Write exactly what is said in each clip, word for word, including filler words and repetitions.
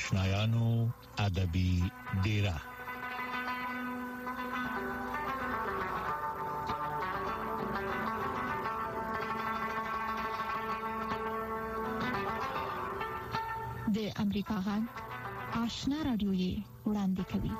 آشنایانو ادبي ډیرا. د امریکا غږ آشنا رادیو یې وړاندې کوي.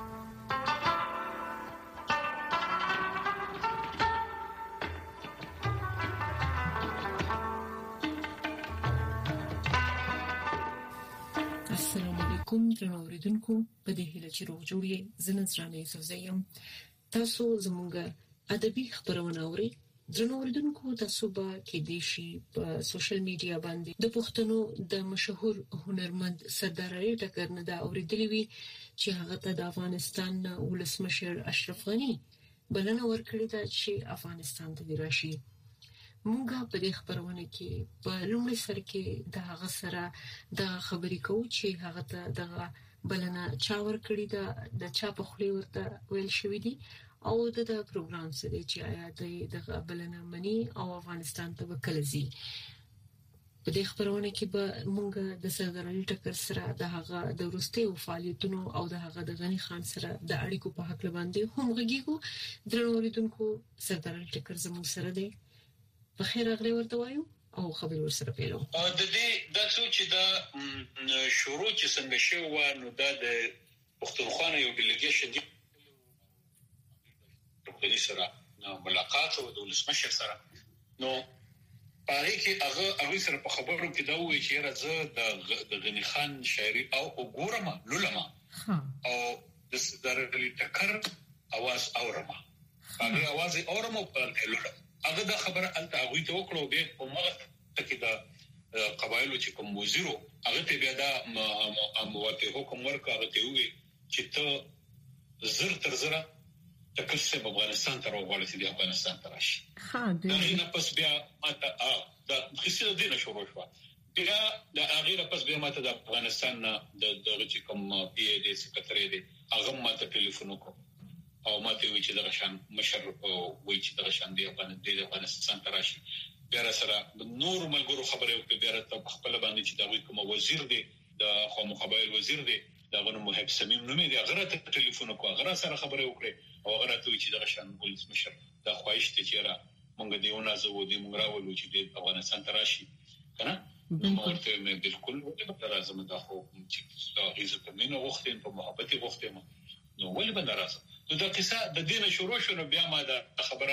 السلام علیکم درنو اوریدونکو، په دې هیله چې روغ جوړ یې. زه نذرانه یوسفزۍ یم. تاسو زموږ ادبي خبرونه اورئ. درنو اوریدونکو، تاسو به کې دې شي په سوشل میډیا باندې د پښتنو د مشهور هنرمند سردار علي ټکر نه دا اوریدلې وي چې هغه ته د افغانستان ولسمشر اشرف غني بلنه ورکړې ده چې افغانستان ته راشي. مونږه په دې خبرونه کې په لومړي سر کې د هغه سره د خبرې کوو چې هغه ته د بلنه چا ورکړې ده، د چا په خولې ورته ویل شوې دي او د پروګرام سره چې آیا د بلنه مني او افغانستان ته وکړي. په دې خبرونه کې به مونږ د سردار علي ټکر سره د هغه د وروستي فعالیتونو او د هغه د غني خان سره د اړیکو په حق باندې هم غږیږو. درنو اوریدونکو، سردار علي ټکر زموږ سره دی. بخیر اغلی ورته وایو او خبرې ورسره پیلو. د دې د څو چې دا شروع چې څنګه شو نو دا د پښتونخوا یو ډیلیګیشن دی په سره نو ملاقات او د ولسمشر سره نو پاره کې هغه هغه سره په خبرو کې دا وایي چې راځه د غنی خان شاعري او وګورم لولما او د سردار علي ټکر आवाज اورم هغه आवाज اورم په لولما هغه دا خبره الته هغه ته وکړو به په مغه کې دا قبایلو چې کوم وزیرو هغه ته بیا دا امواته حکم ورکړ هغه ته وی چې ته زر تر زره تکسه په افغانستان ته راوړل چې د افغانستان ته راشي. ها دا نه پس بیا ماته دا خسته دینه شروع شو. بیا دا هغه پس بیا ماته د افغانستان د دغه چې کوم پی ای ډي سکرټری دی هغه ماته ټلیفون وکړ او ماته وی چې دغه شان مشر وی چې دغه شان دی افغانستان ته راشي. بیا سره نور ملګرو خبرې وکړې، بیا ته خپل باندې چې دا وی کوم وزیر دی د قوم قبایل وزیر دی دا غنو محب سمیم نومې دی هغه ته ټلیفون وکړ، هغه سره خبرې وکړې او هغه ته وی چې دغه شان ولسمشر دا خواهش ته چیرې مونږ دیونه زو دی مونږ راولو چې د افغانستان ته راشي کنه. نو مرته مې بالکل راځم دا خو چې غیزه په مینه وختین په محبت وختین نو ولې به ناراضه. نو دا قصه د دینه شروع شو. نو بیا ما دا خبره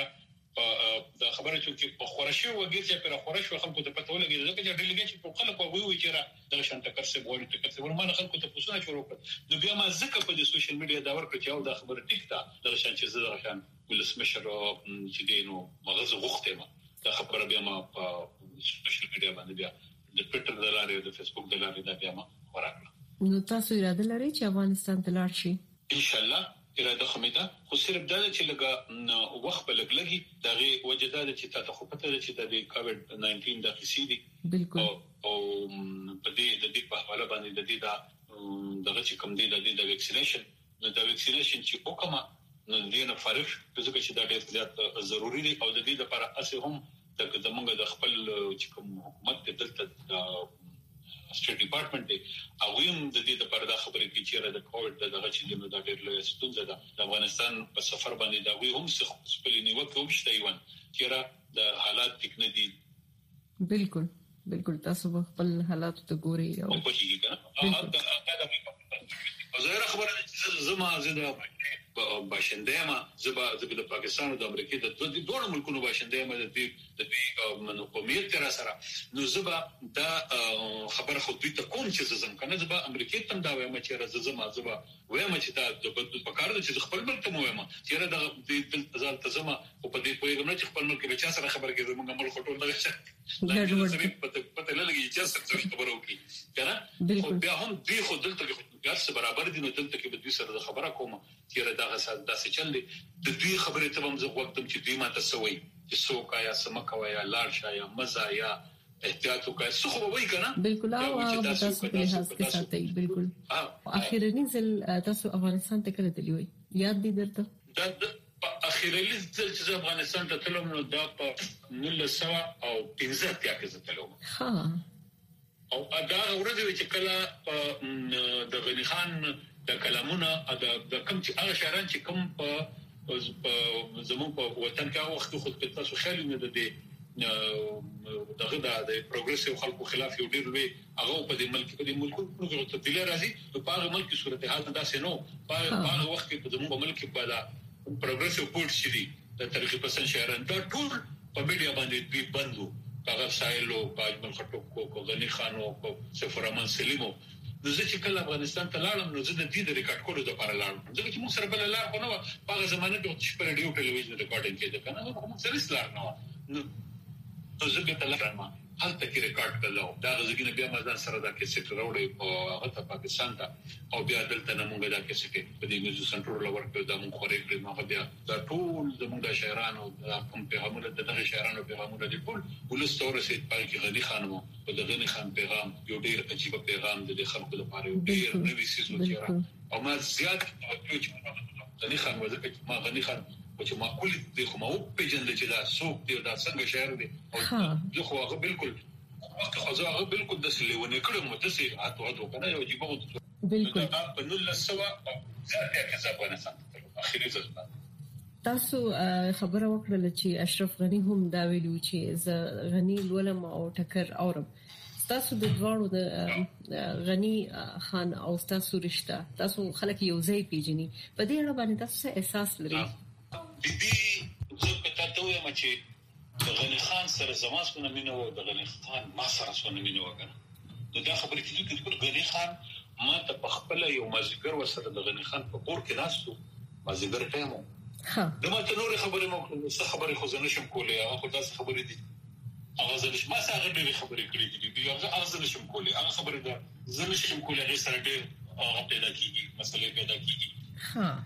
دا خبره چې په خورشه وګیر چې پر خورشه خلکو ته پته ولګي دا چې ډیلیګیشن په خلکو وی چې را د شان تکر څه بولی تکر څه ورمانه خلکو ته پوښتنه شروع کړ. نو بیا ما ځکه په سوشل میډیا دا ورکړ چې او دا خبره ټیک ده د شان چې زه د شان ولسمشر چې دینو مغزه غوښته ما دا خبره بیا ما په سوشل میډیا باندې بیا د ټوئیټر د لارې او د فیسبوک د لارې دا بیا ما ورکړه. نو تاسو اراده لرئ چې افغانستان ته لاړ شئ؟ ان شاء الله اراده خمیده، خو صرف دا چې لګا وخت بلګلګي دغه وجداد چې تاسو خو پته ده چې د کووډ ناینټین د قصې بالکل او په دې د دې په حواله باندې د دې دا دغه چې کوم دی د دې د ویکسینیشن نو د ویکسینیشن چې وکما نو دې نه فارغ ځکه چې دا ډېر زیات ضروری دی او د دې لپاره اسه هم د زمونږ د خپل چې کوم حکومت دلته سټیټ ډپارټمنټ دی او هم د دې لپاره دا خبرې کې چې د کووډ دغه چې د ډېر لوی ستونزه ده د افغانستان په سفر باندې دا وی هم خپل نیوکه هم شته یوان چې را د حالات ټیک نه دي. بالکل بالکل تاسو خپل حالات ته ګوري او په کې کنه او زه خبره چې زما زده باشنده ما زبا زبا د پاکستان او د امریکا د دوه ملکونو باشنده ما د دې د دې منقومیت تر سره نو زبا دا خبر خو دې ته کوم چې زم کنه زبا امریکا تم دا وایم چې راز زما زبا وایم چې دا د پکار د چې خپل ملک مو وایم چې را د ځان ته زما او په دې پیغام چې خپل ملک به چا سره خبر کې زموږ ملک ټول دغه څه پته پته لګي چې څه خبره وکړي کنه خو بیا هم دې خو دلته ګر څه برابر دي نو دلته کې به دې سره خبره کوم چې را دغه داسې چل دي د دې خبرې ته هم زه وختم چې دې ماته سوي چې څوک یا سمکوا یا لاړ شایا مزه یا احتیاط وکړي څه خو وایي کنه بالکل او تاسو په لحاظ کې ساتي بالکل. اخیرنی ځل تاسو افغانستان ته کله تللی وي یاد دي درته؟ دا اخیرنی ځل چې افغانستان ته تلم نو دا په نولس سوه او پنځه اتیا کې تلم. ها او دا ورته چې کله د غنی خان د کلامونه د کم چې هغه شاعران چې کوم په زموږ په وطن کې هغه وخت خو تاسو خیال نه ده دغه د پروګرسیو خلکو خلاف یو ډیر لوی هغه په دې ملک په دې ملکونو کې تبدیلی راځي په هغه ملک صورتحال داسې نو په هغه وخت کې په زموږ ملک په دا پروګرسیو پورټ شي د طریقې پسند شاعران دا ټول په میډیا باندې دی بندو هغه سایلو باجمل خټوکو کو غنی خانو کو سفر امان سلیمو نو زه چې کله افغانستان ته لاړم نو زه د دې د ریکارډ کولو لپاره لاړم ځکه چې موږ سره بل لار خو نه و په هغه زمانه کې چې په ریډیو ټلویزیون ریکارډینګ کېده کنه موږ سره لار نه و نو زه به تل راځم هلته کې ریکارډ کړل دا غزګینه بیا مزان سره دا کیسټ راوړې او هغه ته پاکستان ته او بیا دلته موږ دا کیسټ په دې میوزیک سنټر لور کې دا موږ خوري کړی نو بیا دا ټول زموږ د شاعرانو د کوم پیغامونه د شاعرانو پیغامونه دي ټول ولستور سي په کې غنی خانمو په د غنی خان پیغام یو ډیر عجیب پیغام د خلکو لپاره یو ډیر نوې سیسو چیرې او ما زیات غنی خان وځي ما غنی خان چې معقول دي خو مو په جن چې دا سوق دی دا څنګه شعر دی او زه خو هغه بالکل هغه هغه بالکل د سلیونه کړم متسي اته اته کنه یو جيبه بالکل په نل سوا زه کې ځا بنه سم اخیری ځل تاسو خبره وکړه چې اشرف غنی هم دا ویلو چې ز غنی ولم او ټکر اورم تاسو د دوړو د غنی خان او تاسو رشتہ تاسو خلک یو ځای پیژني په دې اړه باندې تاسو احساس لرئ د دې زه په تاسو وایم چې د غنی خان سره زماس کو نه مينو د غنی خان ما سره سونه مينو وکړه نو دا خبره چې د غنی خان ما ته په خپل یو مازیګر وسره د غنی خان په کور کې ناسو مازیګر ټیمو ها دا ما ته نور خبره مو څه خبره خو زنه شم کولې هغه تاسو خبره دي هغه زنه ما سره ډېر خبرې کړې دي بیا هغه زنه شم کولې هغه خبره ده زنه شم کولې هغه سره ډېر هغه پیدا کیږي مسلې پیدا کیږي ها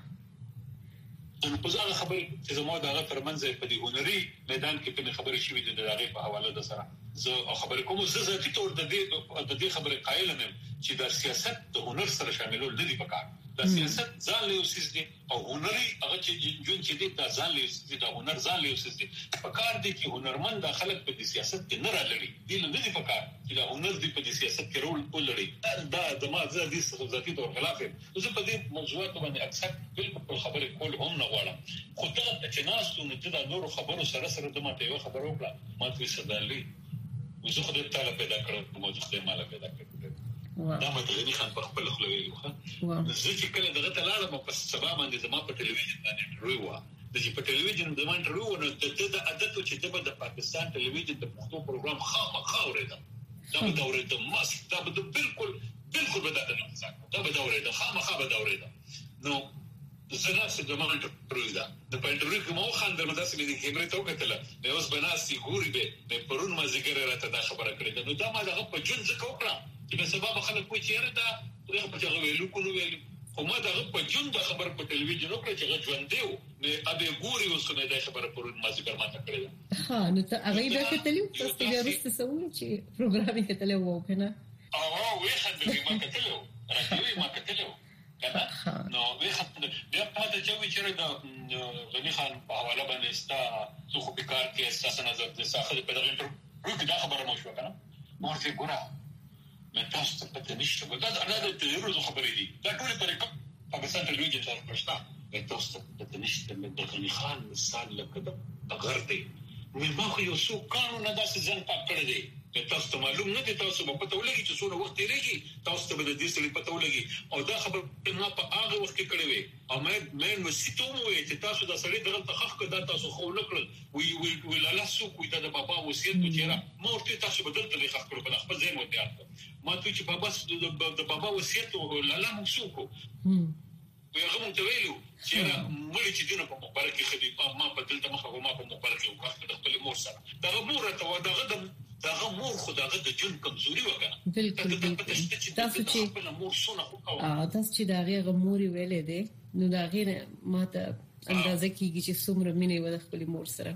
نو په ځای خبرې چې زموږ دغه ترمنځ په دې هنري میدان کې په خبرې شوې د دغه په حواله ده سره زه خبرې کوم زه ذاتي تور د دې د دې خبرې قائل یم چې د سیاست د هنر سره شاملول نه دي پکار د سیاست ځان له اوسېز دي او هنري هغه چې جون چې دي د ځان له اوسېز دي د هنر ځان له اوسېز دي پکار دي چې هنرمند د خلک په سیاست کې نه راځي دي نه دي پکار چې د هنر دی په سیاست کې رول ولري دا د ما ځدي ذاتي تور خلاف زه په دې موضوعات باندې اکثر بالکل خبرې کول هم نه غواړم خو ته چې ناس ته د نور خبرو سره سره د ماته یو خبرو وکړه ما ته سدالي وزه خو دې تعالی پیدا کړو مو ځخته مال پیدا کړو دا مته غنی خان په خپل خپل ویلو ښه زه چې کله دغه تلاله په سبا باندې زما په ټلویزیون باندې روي د چې په ټلویزیون د باندې روي نو د د عادت چې د پاکستان ټلویزیون د پښتو پروګرام خامخا اورېدم دا به اورېدم ماس دا به بالکل بالکل به دا نه دا به اورېدم خامخا به اورېدم نو زه نه څه د باندې روي دا د پنځوري کومه خاندل داسې دې کیمرې ته وکتل نو اوس بناسي ګوري به پرون ما ذکر راته دا خبره کړې نو دا ما دغه په جون ځکه وکړه چې سبب خلک کوی چیرې دا هغه په هغه ویلو کولو ویلو خو ما دا په جون دا خبر په ټلویزیون وکړه چې هغه ژوند دیو نه ابي ګوري اوس نه دا خبره پرون ما ذکر ما ته کړې ها نو ته هغه به کتلې تاسو بیا وروسته سوال چې پروګرام یې کتلې وو کنه او وې خدای ما کتلو راځي ما کتلو کنه نو وې خدای بیا په دې چې وچره دا غنی خان په حواله باندې ستا څو خو په کار کې اساس نظر د ساخه په دغه انټرو دا خبره مو شو کنه مورته ګورا مې تاسو ته پته نشته دا دا د تیرو خبرې دي دا ټول پر کوم پاکستان ټلویزیون ته پښتا مې تاسو ته پته نشته مې د غنی خان مثال لکه دا غرتي مې ما خو یو څو قانون نه داسې ځن پاک کړی دی مې تاسو ته معلوم نه دي تاسو په پته ولګي چې څونه وخت تیریږي تاسو ته به د دې سړي پته ولګي او دا خبر ما په هغه وخت کې کړی وي او مې مې نو سیتوم وي چې تاسو د سړي دغه تخخ کړه تاسو خو نه کړل وی وی وی لاله سو کوی دا د بابا وصیت کو چیرې مور ته تاسو بدل ته ښه کړو په خپل ځای مو تیار ما ته چې بابا د بابا وصیت لاله مو سو کو وی هغه مونږ ویلو چې مړي چې دینه په مبارکي خدي ما په دلته مخه ما په مبارکي وکړه د خپل مور سره دا مور ته و دغه دغه مور خدای د جون کمزوري وکړه بالکل بالکل تاسو چې مور سونه خو اه تاسو چې دا غي غموري ویلې دي نو دا غي ماته اندازه کیږي چې څومره مینه و د خپل مور سره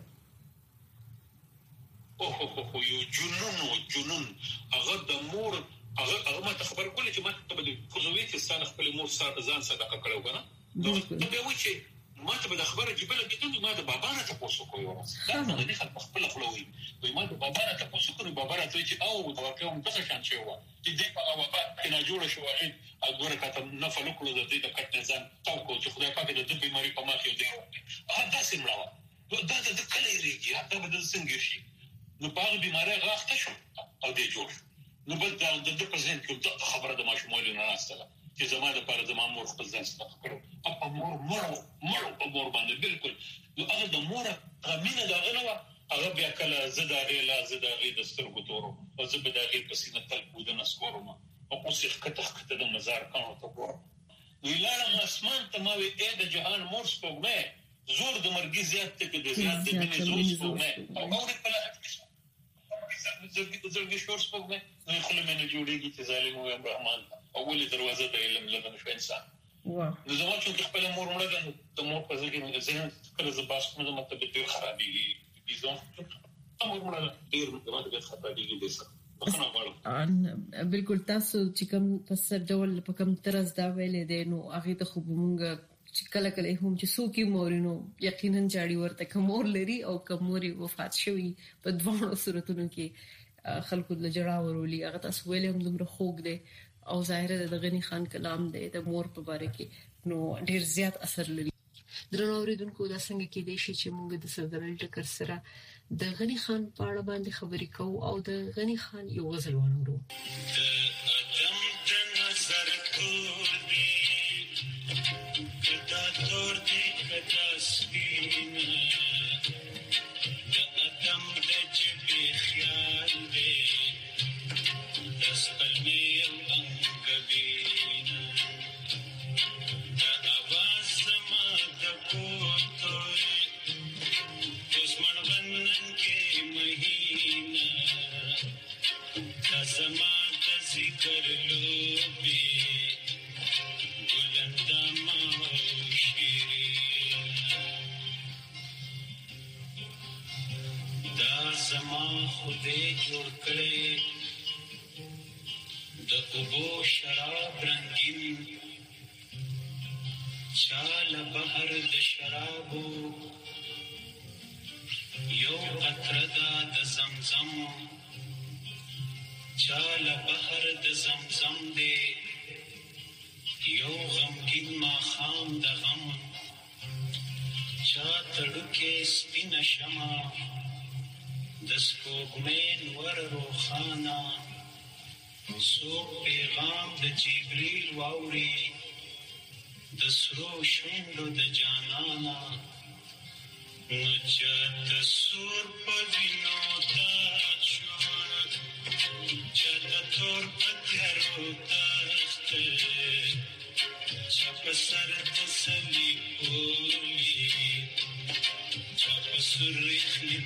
او هو هو یو جنون جنون هغه د مور هغه هغه ما ته خبر کولې چې ما ته په خوځوي چې ستاسو خپل مور سره ځان صدقه کړو کنه نو ته به و چې ما ته به خبره کې بل کې ته ما د بابا نه تاسو کوی ورس دا نه دي خپل خپل خلوي وي ما د بابا نه تاسو کوی بابا نه ته چې او دا کوم څه شان شي و چې دې په او په نه جوړ شو واحد اګوره کته نه فلکلو د دې د کټ نظام تاو کو چې خدای پاک د دې بیماری په ما کې دی دا سیمړه دا د کله ریږي دا به څنګه شي نو په بیماری غاخته شو او دې جوړ نو بل دا د پرزنټ کې خبره د ماشومانو نه راستله چې زماده پر د مامور خپل ځان ستاسو کړو په مور مور مور په مور باندې بالکل نو هغه د مور غمینه دا غنوا هغه بیا کله زدا غیلا زدا غي د سترګو تورو او زبدا غي په سینه تل کو د نسکورم او اوس یې کته کته د مزار کانو ته ګور ویلاله اسمان ته ما وی اې د جهان مور سپوږمې زور د مرګي زیات ته کې د زیات د مینې زور سپوږمې او اورې په لاره زړګي شور سپوږمې نو خلک مې جوړيږي چې ظالم او رحمان اولي دروازه د علم لږه نشو انسان واه نو زما چې خپل مور مړه ده د مور په ځای کې ذهن کله زباس کوم د مطلب ډیر خرابېږي بيزون مور مړه ډیر زما د خرابېږي د څه بخنه غواړم بالکل تاسو چې کوم په سر ډول په کوم طرز دا ویلې دي نو هغه ته خو مونږ چې کله کله هم چې سوکي مورینو یقینا جاړي ورته کومور لري او کوموري وفات شوی په دوه صورتونو کې خلکو د جړا ورولي هغه تاسو ویلې هم دومره خوګ دي او ظاهر د غنی خان کلام دی د مور په باره کې نو ډیر زیات اثر لري درنو اوریدونکو دا څنګه کې دی چې موږ د سردار ټکر سره د غنی خان په اړه باندې خبرې کوو او د غنی خان یو غزل وانورو جوړ کړي د اوبو شراب رنگین چاله بهر د شرابو یو قطره د زمزم چاله بهر د زمزم دی یو غمگین ماخام د غم چا تړوکې سپینه شمع د سپوږمۍ ور روخانه څوک پیغام د جبريل واوري د سرو شونډو د جانانا نو چاته سور په وینو تاج شو چاته تور په تیارو تخته چا په سر تسلي پولي چا په سر رخني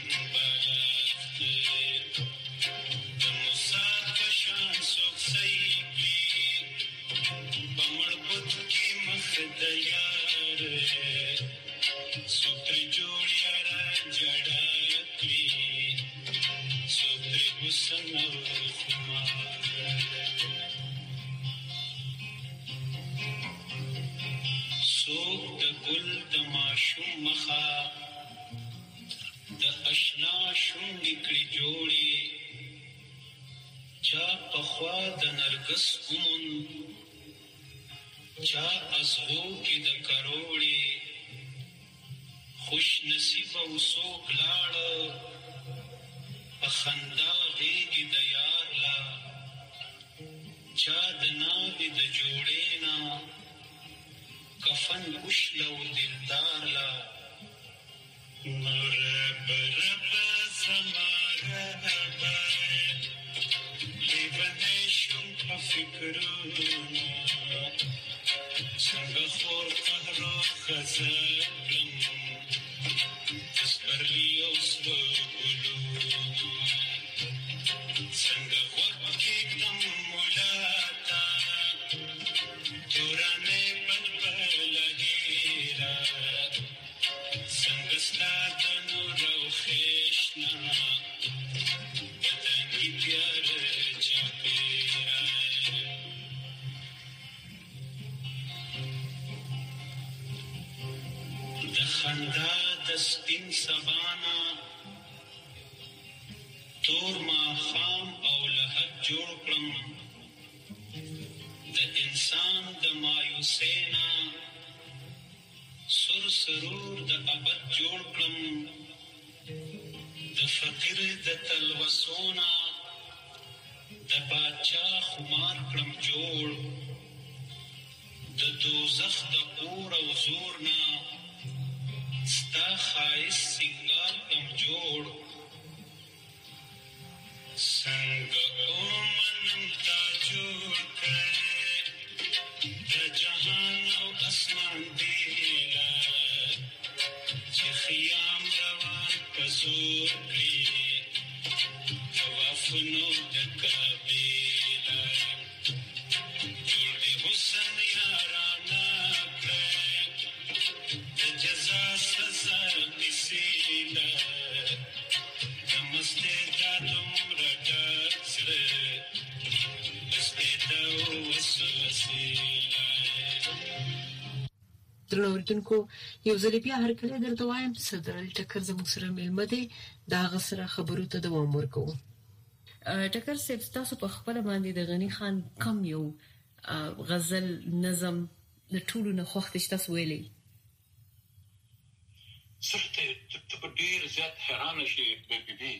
چا ازغو کی د کروڑی خوش نصیب او سوک لاړ په خندا غېږې د یار لا چا د ناوې د جوړې نه کفن وشلو دلدار لا رب رب زما رب لیونی شم په فکرونو څنګه خور قهرو خزرم تسپرلی او سپرګلو څنګه وکې دم مولاتا تورانه پد بلګیرا څنګه ستاد نور او خېشنا پتنګي پیار چاپیرا خندا د سپین سبانا تور ما خام او لحد جوړ کړم د انسان د مایوسینا سر سرور د ابد جوړ کړم د فقیر د تلوسونا د بادشاہ خمار کړم جوړ د دوزخ د اور او زورنا ستا خایس سنگار کړم جوړ څنګه اومنم تا جوړ کړ د جهان او اسمان دیلا چې خیام روان پزور کړی توافنو د کابیلا جوړ دی حسن یارانا کړ د جزا سزا نسیلا نمسته جادم رجا سره بسته وسوسیلا. درنوریدونکو یو ځل بیا هر کله درته وایم صدر علي ټکر زموږ سره ملمه دی دا غسر خبرو ته دوام ورکوو. ټکر صاحب تاسو په خپل باندې د غنی خان کم یو غزل نظم د ټولو نه خوښ تاسو ویلي سخت ته ډیر زیات حیران شي په دې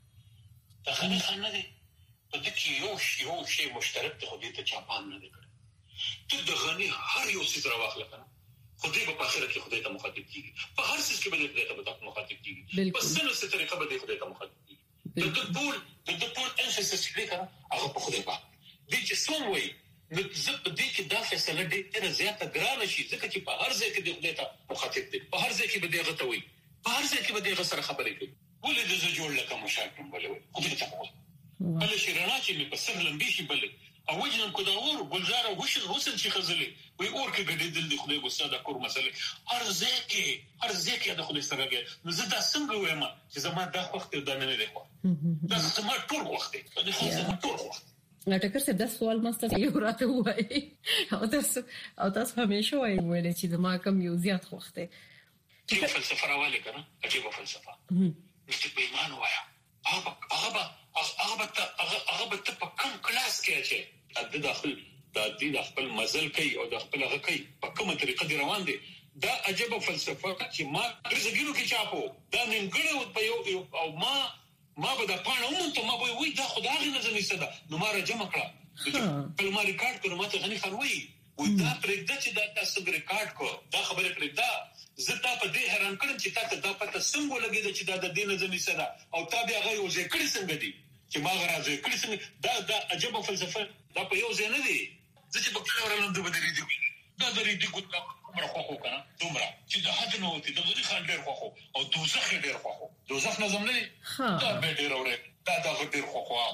دا غنی خان نه دی په دې کې یو شی یو شی مشترک ته خو دې ته چاپان نه دی کړی ته د غنی هر یو څه راوخله کنه خدای په اخرت کې خدای ته مخاطب کیږي په هر څه کې به خدای ته مخاطب کیږي په څه څه طریقه به خدای ته مخاطب کیږي د ټول د ټول انفسس کړي کنه هغه په خدای باندې دې چې څوم وي نو زه په دې کې دا فیصله ډېره زیاته ګرانه شي ځکه چې په هر ځای کې د خدای ته مخاطب دی په هر ځای کې به دې غته وي په هر ځای کې به دې غسر خبرې کوي ولې د زه جوړ لکه مشاکم بلې وي خدای ته وي بل شي رڼا چې په سر لمبي شي بلې او وجنم کو دا اور ګلزار او حسن حسن چې خزلې وي اور کې ګډېدل د خدای ګستا د کور مسله هر ځای کې هر ځای کې د خدای سره کې نو زه دا څنګه وایم چې زما د وخت د نه نه دی خو دا زما ټول وخت دی دا زما ټول وخت ټکر صاحب دا سوال ماسته یو راته وای او تاسو او تاسو همیشه وایي ولې چې زما کم یو زیات وخت دی چې فلسفه راواله کنه عجیب فلسفه مست په ایمان وایا هغه هغه هغه هغه ته په کوم کلاس کې اچي د داخل د دې د خپل مزل کوي او د خپل هغه کوي په کومه طریقه دی روان دي دا عجیب فلسفه چې ما رزګینو کې چاپو دا ننګړو په یو او ما ما به دا پانه ومن ته ما به وای دا خدای نه زمي صدا نو ما را جمع کړه په ما ریکارډ کړم ما ته غني خان وای وای دا پرېږده چې دا تاسو ریکارډ کو دا خبره پرېږده زه تا په دې حیران کړم چې تاسو دا پته څنګه لګیږي چې دا د دین زمي صدا او تا بیا غي او ځکړ څنګه دي چې ما غراځي کړي څنګه دا دا عجیب فلسفه دا په یو ځای نه دی چې په کله ورلم د بدري دي دا درې دي ګوت عمر خو خو کنه دومره چې د حد نو ته د غني خان ډېر خو او دوزخ ډېر خو دوزخ نظم نه دا به ډېر اوري دا دا ډېر خو خو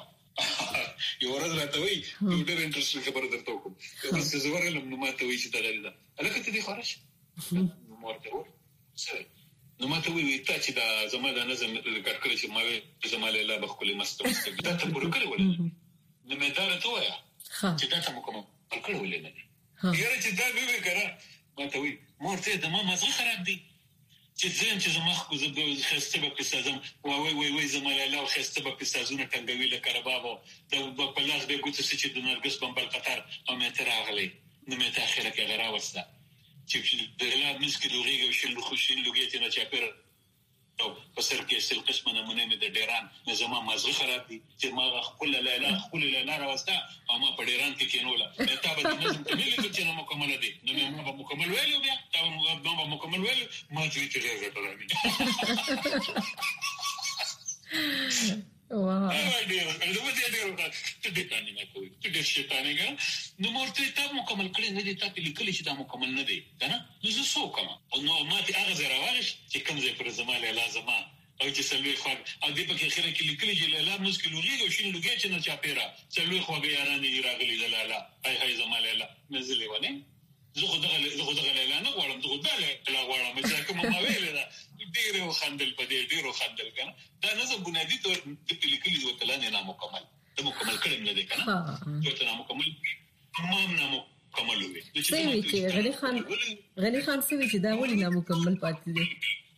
یو ورځ راته وي یو ډېر انټرېسټینګ خبره درته کوم یو څه زورلم نو ماته وي چې دا لري دا الکه ته دي خارش مرته و څه نو ماته وی ته چې دا زما د نظم ګټکړې چې ما وي زما له لا بخولي مست مست دا ته پوره کړې ولې نو مې دا راته وایا چې دا ته کوم کړې ولې نه یاره چې دا به وکړه ماته وی مرته د ما مزه خراب دي چې زم چې زما خو زه به خسته به پسازم وای وای وای زما له لا خسته به پسازونه ټنګوي له کربابو د په لاس به ګوت چې د نرګس بمبل قطر او مې تر اغلي نو مې ته اخره کې غرا وسته چې د لا مسک لوګي او شل خوشین لوګي ته نه چاپر او په سر کې سل قسمه نمونه مې د ډیران نظام مازغه خراب دي چې ما خپل لا لا خپل لا لا راوسته او ما په ډیران کې کېنوله ته به نظم ته ویل چې نه مکمل دي نو ما به مکمل ویل بیا تا به ما مکمل ویل ما چې ته راغلی واه ډیر ډیر ډیر ته دې باندې ما کوي ته دې شیطانې ګا نو مرته ته مکمل کړی نه دي ته لیکلی چې دا مکمل نه دی کنه نو زه سو کوم او نو ما ته هغه زراوالش چې کوم ځای پر زماله لازمه او چې سلوي خو او دې په کې خره کې لیکلی چې لاله مسکلوږي او شین لوګي چې نه چاپیرا سلوي خو به یارانې راغلي دلاله هاي هاي زماله لا نزلې ونه زه خو دغه زه خو دغه لاله نه غواړم زه دغه لا غواړم چې کوم ما ویل دا ډیرو خندل په دې ډیرو خندل کنه دا نظم بنیادی ته د لیکلي وکړه نه نامکمل د مکمل کړم نه دی کنه ته ته نامکمل تمام نامکمل وي سوي چې غني خان غني خان سوي چې دا ولې نامکمل پاتې دي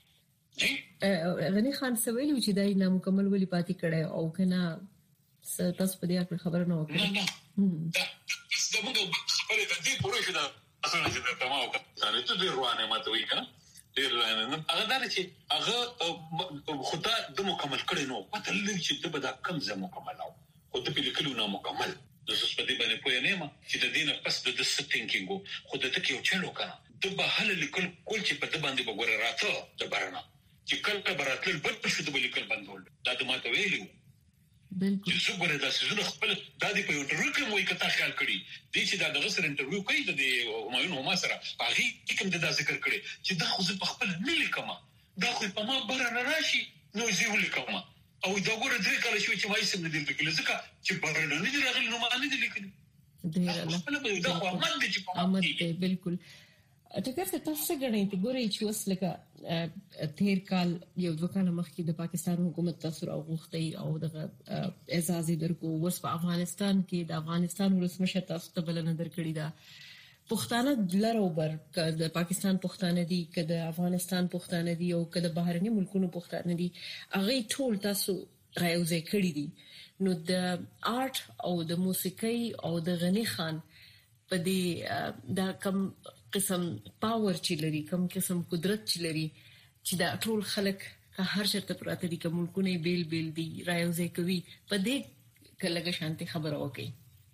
غني خان سوي چې دا نامکمل ولې پاتې کړي او کنه تاسو په دې خبره نه وکړه دا موږ خبرې د دې پروژه دا اصلا چې دا تمام وکړه ته ډیر روانه ماته وی کنه ډیر روانه هغه دا چې هغه خدای د مکمل کړي نو پته لږ چې د بدا کم زه مکمل او خو د په لیکلو نه مکمل د څه په دې باندې پوهه نه ما چې د دینه پس د ستینګینګو خو د تکي او چلو کنه د به هل لیکل کول چې په دې باندې وګوره راته د برنه چې کله براتل بل شو د لیکل بندول دا د ماته ویلو بالکل چې څنګه دا سيزونه خپل د دې په انټرویو کې موي کته خیال کړي دي چې دا د غسر انټرویو کوي د همایون هما سره هغه کوم د ذکر کړي چې دا خو په خپل نه لیکما دا خو په ما بر نه راشي نو زی ولیکما او دا ګوره درې کال شو چې وایي سم دې لیکل ځکه چې بر نه دي راغلي نو ما نه دي لیکل ډیر الله دا خو امد دي چې په امد دی بالکل ټکر څه تاسو غواړئ چې ګورئ چې اوس لکه تیر کال یو دوه کال مخکې د پاکستان حکومت تاسو راغوښتي او د اعزاز درکو اوس په افغانستان کې د افغانستان ولسمشر تاسو ته بلنه درکړې ده پښتانه لروبر د پاکستان پښتانه دي کده افغانستان پښتانه دي او کده بهرني ملکونو پښتانه دي هغه ټول تاسو راوځي کړی دي نو د آرټ او د موسیقي او د غني خان په دې دا کم قسم پاور چې لري کوم قسم قدرت چې لري چې دا ټول خلک که هر شرط پراته دي کوم ملکونه بیل بیل دي رايوځي کوي په دې کله شانتي خبره وکي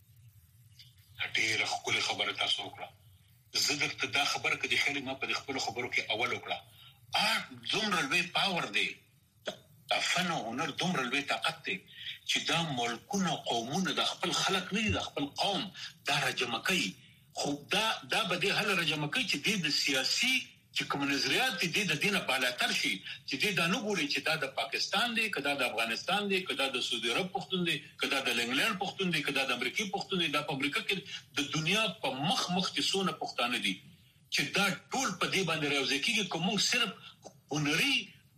ډېر خپل خبره تاسو وکړه زه درته دا خبره کدي خلک ما په خپل خبرو کې اول وکړه ا دومره لوی پاور دی دا فن او هنر دومره لوی طاقت دی چې دا ملکونه قومونه د خپل خلک نه د خپل قوم دا راجمع کوي خو دا دا به د هل رجمه کوي چې د سیاسي چې کوم نظریات دي د دینه بالاتر شي چې دا نه ګوري چې دا د پاکستان دی کدا د افغانستان دی کدا د سعودي عرب پښتون دی کدا د انګلند پښتون دی کدا د امریکای پښتون دی د امریکا کې د دنیا په مخ مخ کې سونه پښتانه دي چې دا ټول په دې باندې راوځي کې کوم صرف هنري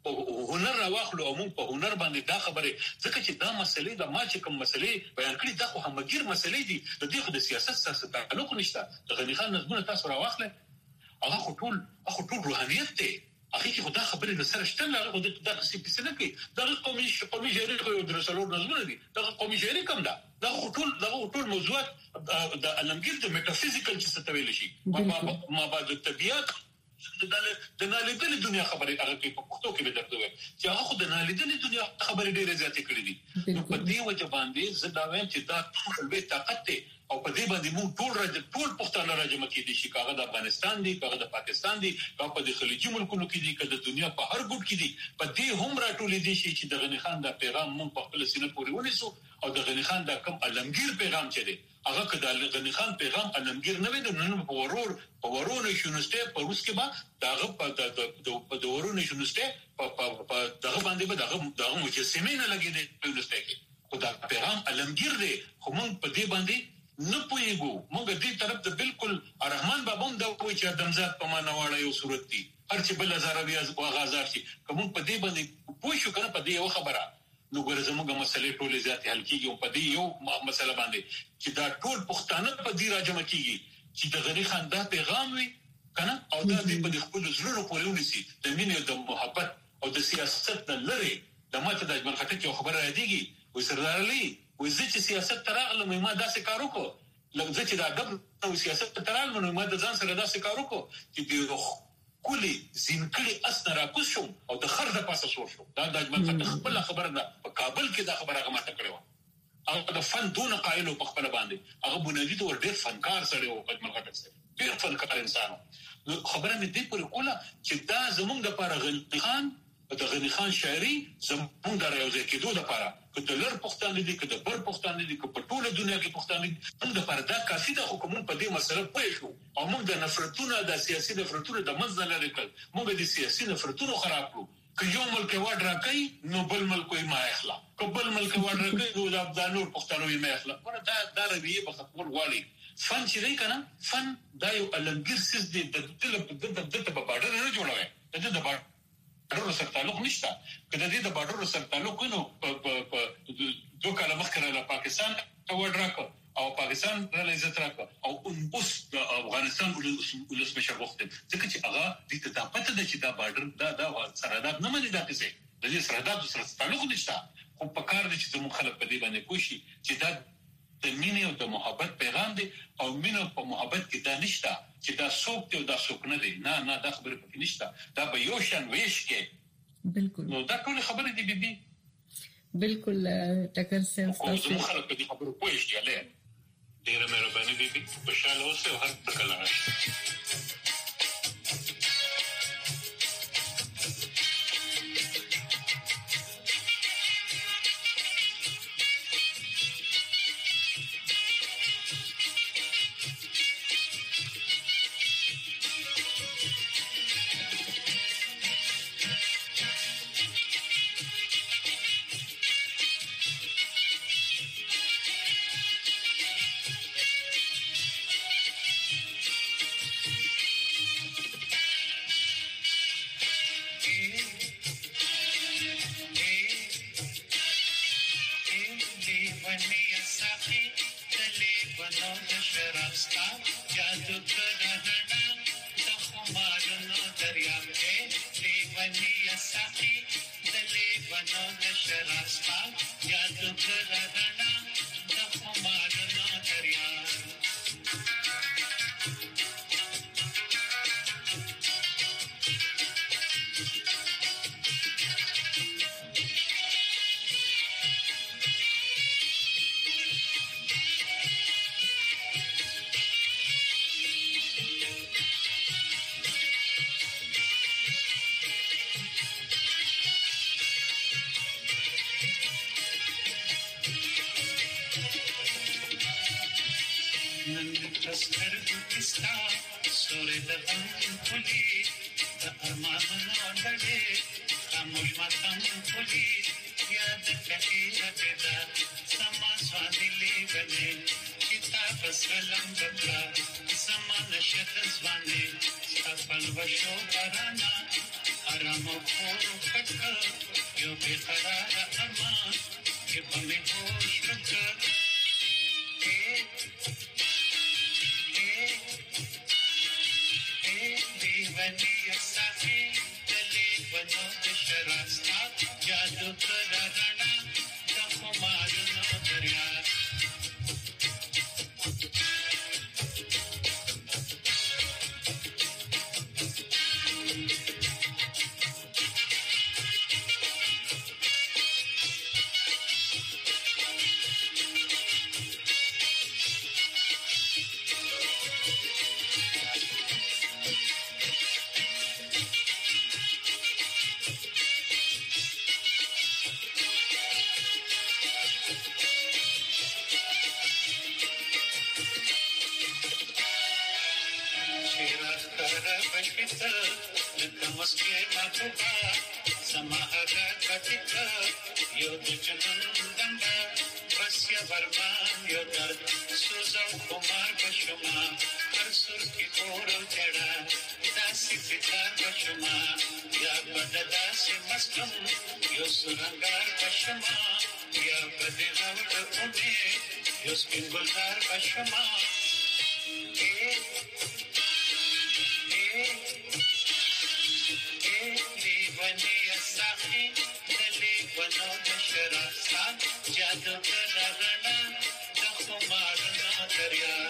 هنر راوخلو او موږ په هنر باندې دا خبره ځکه چې دا مسلې د ما چې کوم مسلې بیان کړي دا خو همګیر مسلې دي د دې خو د سیاست سره تعلق نشته د غني خان نظمونه تاسو راوخله هغه خو ټول هغه ټول روحانيت دی هغه چې خدا خبره د سره شته هغه د دغه څه څه نه کوي دا قومي قومي جری خو د رسولور نظمونه دي دا قومي جری کوم دا دا ټول دا ټول موضوعات د علمګیر د میتافیزیکل چې څه تویل شي ما بعد الطبيعت د نالیدلې دنیا خبره هغه په پښتو کې به درته وي چې هغه خو د نالیدلې دنیا خبره ډیره زیاتې کړې دي نو په دې وجه باندې زه دا وایم چې دا ټول به طاقت دی او په دې باندې موږ ټول راځي ټول پښتانه راځي مکه دي چې هغه د افغانستان دي هغه د پاکستان دي هغه په خلیجي ملکونو کې دي کله د دنیا په هر ګوټ کې دي په دې هم راټولې دي چې د غني خان د پیغام موږ په خپل سینې پورې ونیسو او د غني خان د کم علمگیر پیغام چي دي هغه کله د غني خان پیغام علمگیر نه وي د نن په ورور په ورونه شونسته په روس کې با دغه په د ورونه شونسته په دغه باندې به دغه دغه مجسمه نه لګي دي شونسته کې خدای پیغام علمگیر دی خو موږ په دې باندې نه پويګو موږ دې طرف ته بالکل رحمان بابا هم دا کوي چې دمزات په معنا واړه یو صورت دي هر چې بل هزار بیا غازار شي کوم په دې باندې پوه شو کنه په دې یو خبره نو ګورې زموږه مسلې ټولې ذاتي حل کیږي په دې یو مسله باندې چې دا ټول پښتانه په دې راجمع کیږي چې د غني خان دا پیغام وي کنه او دا دې په خپل زړه پورې ونیسي د مینې او د محبت او د سیاست نه لري د ماته د اجمل خټک یو خبره راځي و سردار علي وزه چې سیاست تراغله ما داسې کار وکړ لکه چې دا ادب او سیاست تراغله ما د ځان سره داسې کار وکړ چې د کلی زینکلي اسنه راکوشم او د خر د پاسه شو شو دا د اجمل خټک خپل خبره ده په کابل کې دا خبره غمه کړو هغه د فن دون قائل په خپل باندې هغه بنیادی تور ډېر فنکار سره او اجمل خټک سره ډېر فنکار انسان خبره مې دې پر کوله چې دا زمونږ د پاره غني خان د غني خان شاعري زمونږ د راوځي کېدو لپاره کله لر پښتانه دي کله بر پښتانه دي په ټوله دنیا کې پښتانه دي موږ د پاره دا کافي د حکومت په دې مسله پوه شو او موږ د نفرتونو د سیاسي نفرتونو د منځ نه لري کړ موږ د سیاسي نفرتونو خراب کړو که یو ملک واډ راکې نو بل ملک یې ما اخلا که بل ملک واډ راکې نو د افغانور پښتنو یې ما اخلا ورته دا دا رویه په خپل والی فن چې دی کنه فن دا یو علمگیر سیس دی د دل په د د په باډر نه جوړوي د د باډر باډر سره تعلق نشته کله دې د باډر سره تعلق نو په دوه کاله مخکې له پاکستان ته وډ راکو او پاکستان له عزت راکړه او اوس د افغانستان ولس مشر وخت ځکه چې هغه د ته پته ده چې دا بارډر دا دا سرحدات نه ملي دا څه د دې سرحدات سره تعلق نشته خو په کار دي چې زموږ خلک په دې باندې کوشي چې دا د مینې او د محبت پیغام دی او مینه په محبت کې دا نشته چې دا څوک دی او دا څوک نه دی نه نه دا خبره پکې نشته دا به یو شان ویش کې بالکل نو دا ټول خبره دی بيبي بالکل ټکر سم تاسو زموږ خلک په دې خبره پوه شئ له ډیره مهرباني بيبي خوشاله اوسئ او هر څه کولای جادو کرنا د خمار نظریه